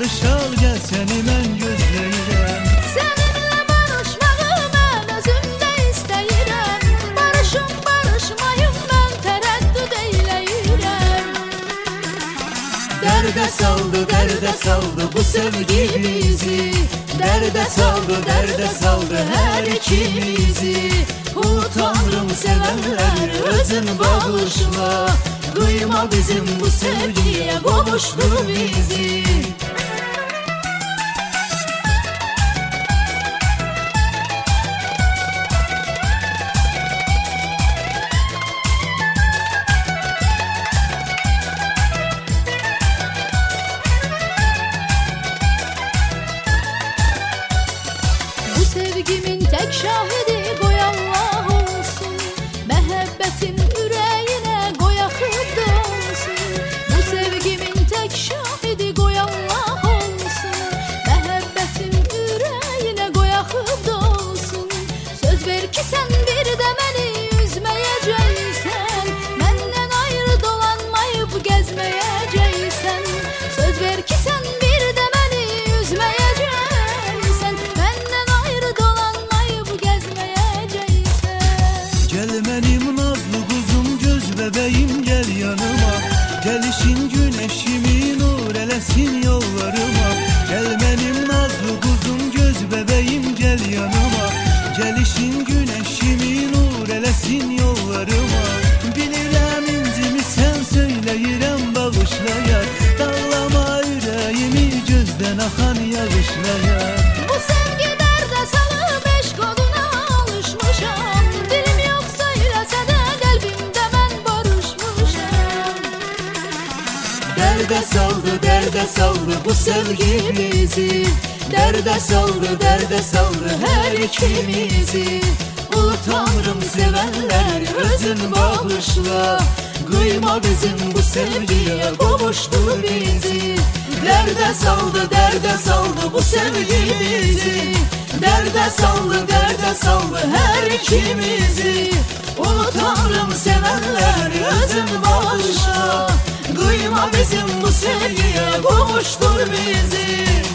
barış al gel seni mən gözləyirəm. Seninle barışmağı mən özümdə istəyirəm. Barışım barışmayım mən tərəddüd eyləyirəm. Dərdə saldı bu sevgi bizi. Dərdə saldı hər ikimizi. Ulu Tanrım sevənləri özün bağışla. Kıyma bizim bu sevgiye qovuşdu bizi. Bu sevgimin tek şahidi qoy Allah olsun. Məhəbbətim ürəyinə qoy axıb dolsun. Bu sevgimin tek şahidi qoy Allah olsun. Məhəbbətim ürəyinə qoy axıb dolsun. Söz ver ki sən bir də məni üzməyəcəksən. Məndən ayrı dolanmayıb gəzməyəcəksən. Söz ver ki sən bir də məni üzməyəcəksən. Məndən ayrı dolanmayıb gəzməyəcəksən. Gel mənim nazlı quzum göz bəbəyim gel yanıma. Gəlişin güneşimi nur eləsin yollarıma. Gel mənim nazlı quzum göz bəbəyim gel yanıma. Gəlişin güneşimi nur eləsin yollarıma. Bilirəm incimi sən söyləyirəm bağışlayar. Dağlama ürəyimi gözdən axan yağışlayar. Bu sevgi dərdə salıb eşq oduna alışmışam. Dilim yox söyləsə də qəlbimdə mən barışmışam. Dərdə saldı bu sevgi bizi. Dərdə saldı hər ikimizi. Ulu Tanrım sevənləri özün bağışla. Kıyma bizim bu sevgiye qovuşdu bizi. Dərdə saldı bu sevgi bizi. Dərdə saldı hər ikimizi. Ulu Tanrım sevənləri özün bağışla. Kıyma bizim bu sevgiye qovuşdur bizi.